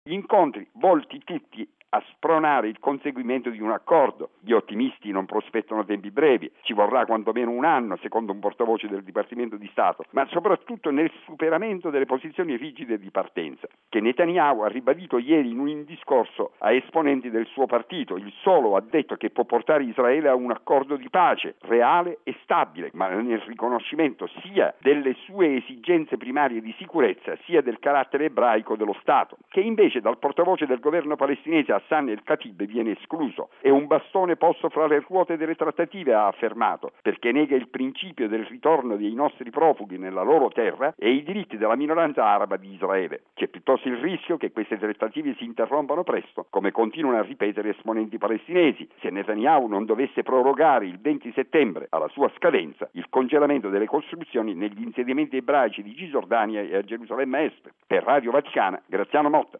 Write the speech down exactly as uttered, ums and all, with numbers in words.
Gli incontri volti tutti a spronare il conseguimento di un accordo. Gli ottimisti non prospettano tempi brevi, ci vorrà quantomeno un anno, secondo un portavoce del Dipartimento di Stato, ma soprattutto nel superamento delle posizioni rigide di partenza, che Netanyahu ha ribadito ieri in un discorso a esponenti del suo partito. Il solo ha detto che può portare Israele a un accordo di pace reale e stabile, ma nel riconoscimento sia delle sue esigenze primarie di sicurezza, sia del carattere ebraico dello Stato, che invece dal portavoce del governo palestinese Hassan el-Khatib viene escluso. È un bastone posto fra le ruote delle trattative, ha affermato, perché nega il principio del ritorno dei nostri profughi nella loro terra e i diritti della minoranza araba di Israele. C'è piuttosto il rischio che queste trattative si interrompano presto, come continuano a ripetere esponenti palestinesi, se Netanyahu non dovesse prorogare il venti settembre, alla sua scadenza, il congelamento delle costruzioni negli insediamenti ebraici di Cisgiordania e a Gerusalemme Est. Per Radio Vaticana, Graziano Motta.